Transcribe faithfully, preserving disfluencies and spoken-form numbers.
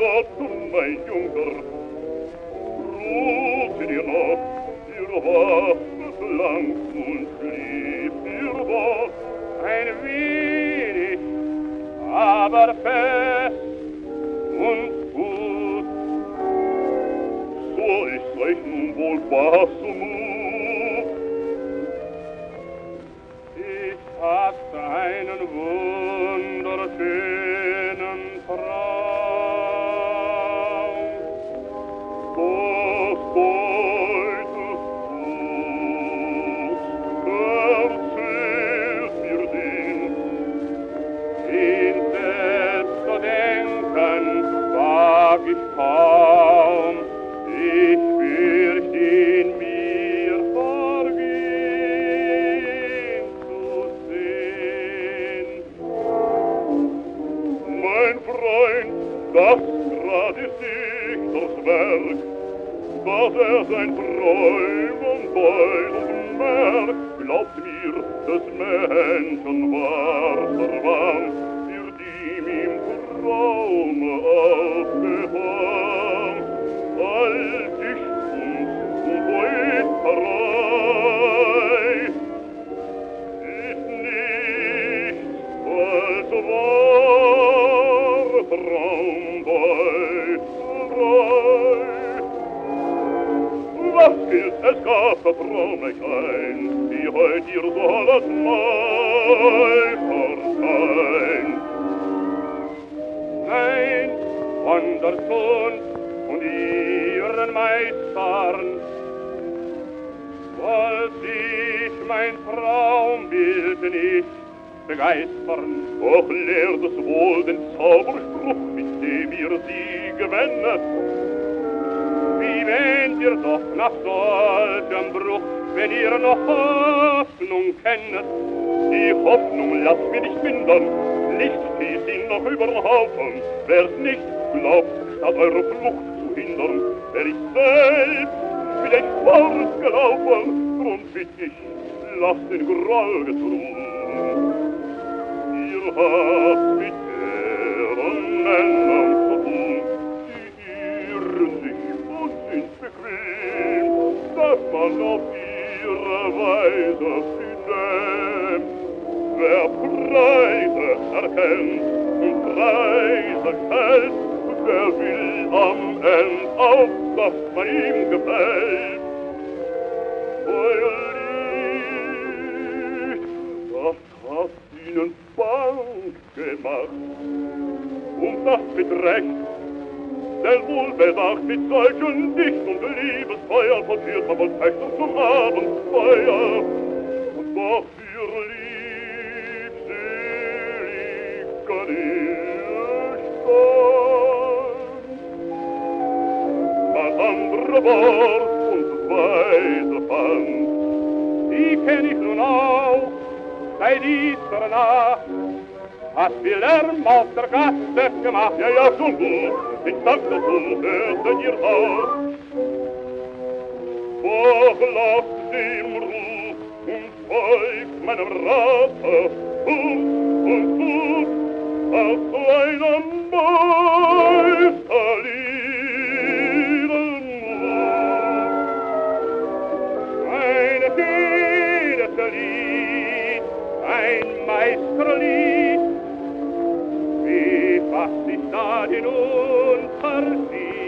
Gott, mein Junker, ruht ihr noch, ihr wachtet lang und schläft ihr wach. Ein wenig, aber fest und gut. So ist euch nun wohl was zumut. Ich hab einen wunderschönen Traum. Was beutest du's? Erzählt mir den. Ihn selbst zu denken, wag ich kaum. Ich fürcht ihn mir vergehen zu sehen. Mein Freund, das grad ist Dichters Werk, dass er sein Träumen beid und merkt. Glaubt mir, des Menschen wahrer Wahn wird ihm im Traume aufgetan. All Dichtungs- und Poeterei ist nichts als wahre Traumbeuterei. Was gilt, es gab der Traum euch ein, die heut ihr soll als Meister sein. Nein, von der Kunst und ihren Meistern wollt ich mein Traumbild nicht begeistern. Doch lehrt es wohl den Zauberspruch, mit dem ihr sie gewendet. Wie wähnt ihr doch nach solchem Bruch, wenn ihr noch Hoffnung kennet? Die Hoffnung lasst mir nicht mindern, nicht schießt ihn noch übern Haufen. Wer's nicht glaubt, statt eure Flucht zu hindern, wär ich selbst vielleicht fortgelaufen. Drum bitt ich, lasst den Groll getruhen. Ihr habt mit deren Männern zu tun, die irren sich und sind bequem, dass man auf ihre Weise sie nimmt. Wer Preise erkennt und Preise stellt, der will am End auch, dass man ihm gefällt. Euer Lied, das hat ihnen bang gemacht, und das mit Recht, denn wohl bedacht mit solchen Dicht- und Liebesfeuer portiert man von Fechter zum Abendfeuer, und doch für liebselig kann ich stand. Das andere Wort und Weise fand, Die kenn ich nun auch, seit dieser Nacht, hat viel Lärm auf der Gasse gemacht. ja, ja, schon gut, ich dank dazu, hört denn ihr auf. Doch lasst dem Ruf und folgt meinem Rate, Fuß und Fuß, als zu einem Meisterlieden muss. Ein jedes Lied, ein Meisterlied, wie fasst sich da den Unversehen.